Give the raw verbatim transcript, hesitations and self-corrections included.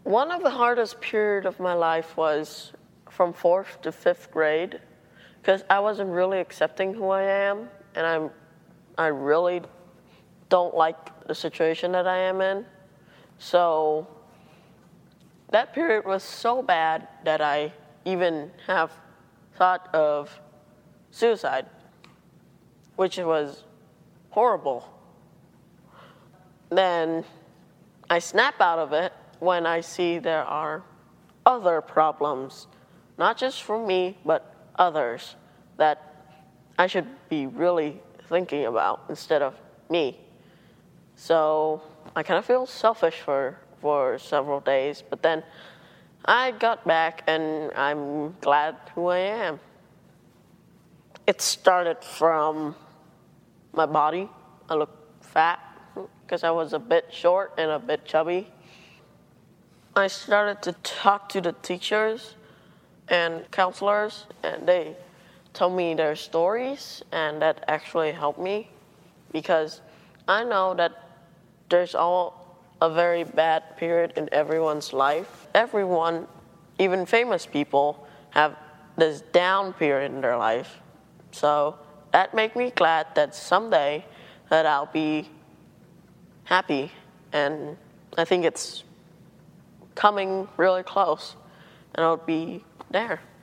One of the hardest period of my life was from fourth to fifth grade, because I wasn't really accepting who I am, and I'm, I really don't like the situation that I am in. So that period was so bad that I even have thought of suicide, which was horrible. Then I snap out of it when I see there are other problems, not just for me, but others, that I should be really thinking about instead of me. So I kind of feel selfish for, for several days, but then I got back and I'm glad who I am. It started from my body. I look fat because I was a bit short and a bit chubby. I started to talk to the teachers and counselors, and they told me their stories, and that actually helped me because I know that there's all a very bad period in everyone's life. Everyone, even famous people, have this down period in their life. So that made me glad that someday that I'll be happy, and I think it's coming really close, and I'll be there.